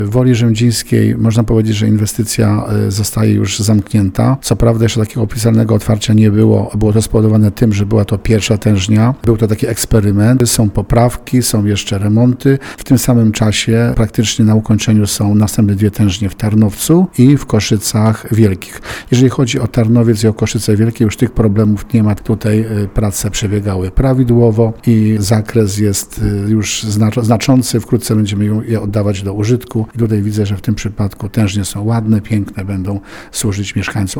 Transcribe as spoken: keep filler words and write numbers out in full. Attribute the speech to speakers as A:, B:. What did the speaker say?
A: W Woli Rzędzińskiej można powiedzieć, że inwestycja zostaje już zamknięta. Co prawda jeszcze takiego oficjalnego otwarcia nie było. Było to spowodowane tym, że była to pierwsza tężnia. Był to taki eksperyment. Są poprawki, są jeszcze remonty. W tym samym czasie praktycznie na ukończeniu są następne dwie tężnie w Tarnowcu i w Koszycach Wielkich. Jeżeli chodzi o Tarnowiec i o Koszyce Wielkie, już tych problemów nie ma. Tutaj prace przebiegały prawidłowo i zakres jest już znaczący. Wkrótce będziemy je oddawać do użytku. I tutaj widzę, że w tym przypadku tężnie są ładne, piękne, będą służyć mieszkańcom.